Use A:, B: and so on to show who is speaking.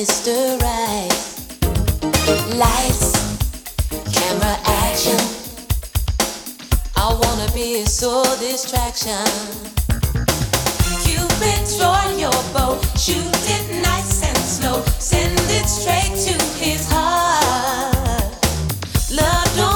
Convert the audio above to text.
A: Mr. Right. Lights, camera, action. I wanna be a sole distraction. Cupid, draw your bow, shoot